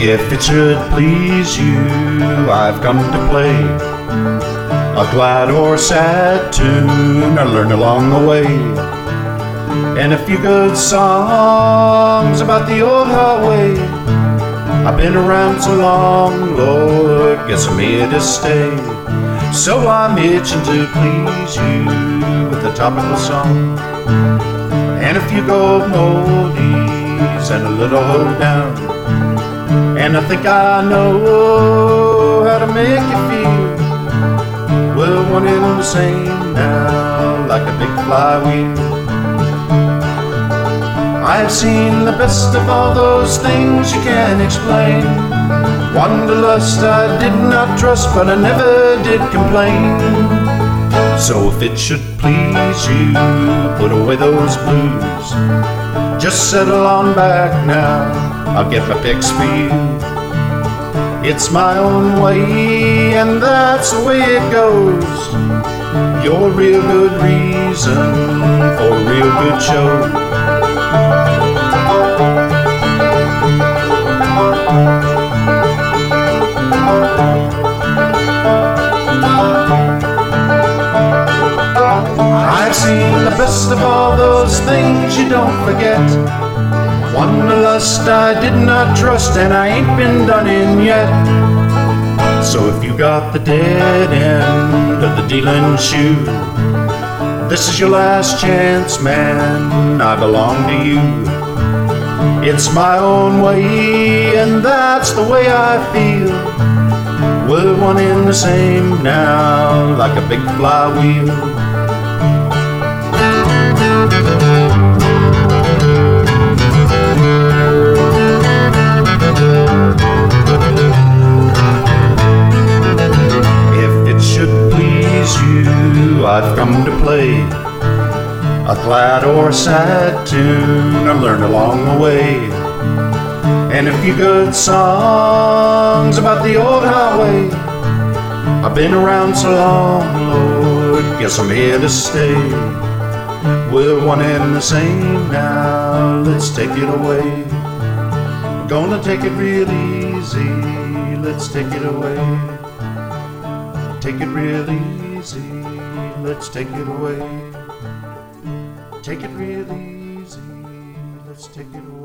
If it should please you, I've come to play a glad or sad tune I learned along the way, and a few good songs about the old highway. I've been around so long, Lord, guess I'm here to stay. So I'm itching to please you with a topical song and a few gold oldies and a little hoedown. And I think I know how to make you feel. We're one and the same now, like a big flywheel. I've seen the best of all those things you can't explain. Wanderlust I did not trust, but I never did complain. So if it should please you, put away those blues. Just settle on back now, I'll get my fix for you. It's my own way, and that's the way it goes. You're a real good reason for a real good show. I've seen the best of all those things you don't forget. Wanderlust I did not trust, and I ain't been done in yet. So if you got the dead end of the dealing shoe, this is your last chance, man, I belong to you. It's my own way, and that's the way I feel. We're one and the same now, like a big flywheel. I've come to play a glad or sad tune I learned along the way, and a few good songs about the old highway. I've been around so long, Lord, guess I'm here to stay. We're one and the same now, let's take it away. Gonna take it real easy, let's take it away. Take it real easy, let's take it away. Take it real easy, let's take it away.